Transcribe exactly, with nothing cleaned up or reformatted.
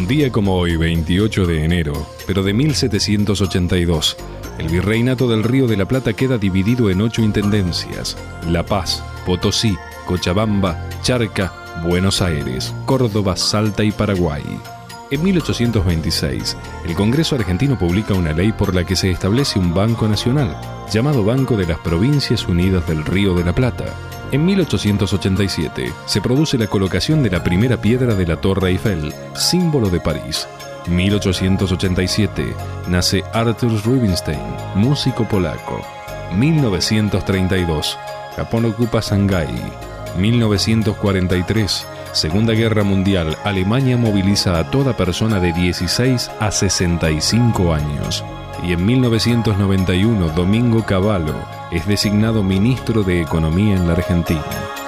Un día como hoy, veintiocho de enero, pero de mil setecientos ochenta y dos, el virreinato del Río de la Plata queda dividido en ocho intendencias: La Paz, Potosí, Cochabamba, Charca, Buenos Aires, Córdoba, Salta y Paraguay. En mil ochocientos veintiséis, el Congreso argentino publica una ley por la que se establece un banco nacional, llamado Banco de las Provincias Unidas del Río de la Plata. En mil ochocientos ochenta y siete, se produce la colocación de la primera piedra de la Torre Eiffel, símbolo de París. mil ochocientos ochenta y siete, nace Artur Rubinstein, músico polaco. mil novecientos treinta y dos, Japón ocupa Shanghái. mil novecientos cuarenta y tres, Segunda Guerra Mundial, Alemania moviliza a toda persona de dieciséis a sesenta y cinco años. Y en mil novecientos noventa y uno, Domingo Cavallo es designado ministro de Economía en la Argentina.